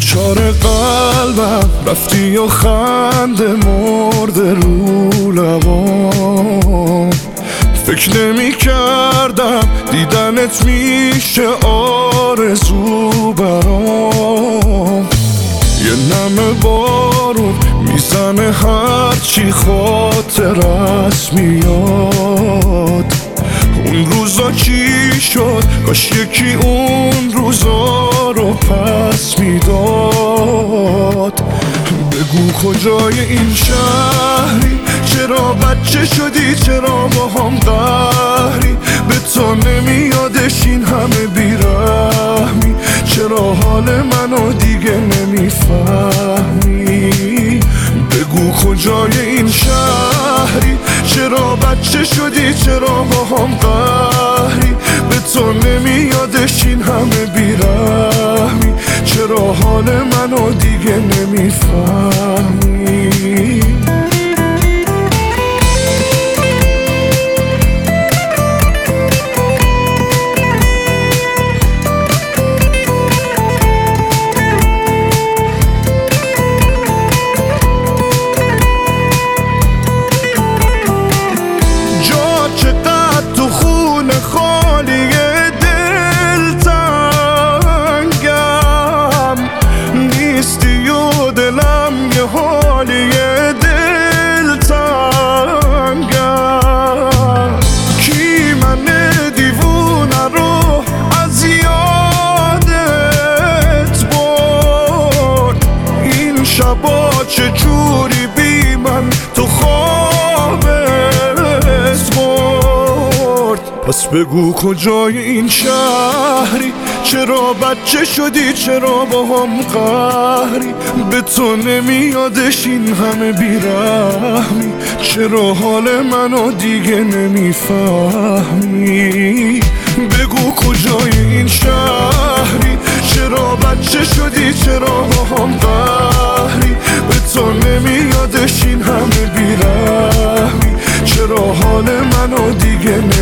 دچار قلبم رفتی و خنده مرده رو لبام. فکر نمی کردم دیدنت میشه آرزو برام. یه نم بارون میزنه هرچی خاطرت میاد. اون روزا چی شد؟ کاش یکی اون روزا رو پس میداد. بگو کجای این شهری؟ چرا بچه شدی؟ چرا با هم قهری؟ به تو نمیادش این همه بیرحمی؟ چرا حال منو دیگه نمیفهمی؟ بگو کجای این شهری؟ چرا بچه شدی؟ چرا با هم قهری؟ به تو نمیادش این همه بیرحمی؟ چرا حال منو دیگه نمیفهمی؟ حالی دلتنگم. کی من دیوونه رو از یادت برد؟ این شبا چجوری بی من تو خوابت برد؟ پس بگو کجای این شهری؟ چرا بچه شدی؟ چرا با هم قهری؟ به تو نمیادش این همه بیرحمی؟ چرا حال منو دیگه نمیفهمی؟ بگو کجای این شهری؟ چرا بچه شدی؟ چرا با هم قهری؟ به تو نمیادش این همه بیرحمی؟ چرا حال منو دیگه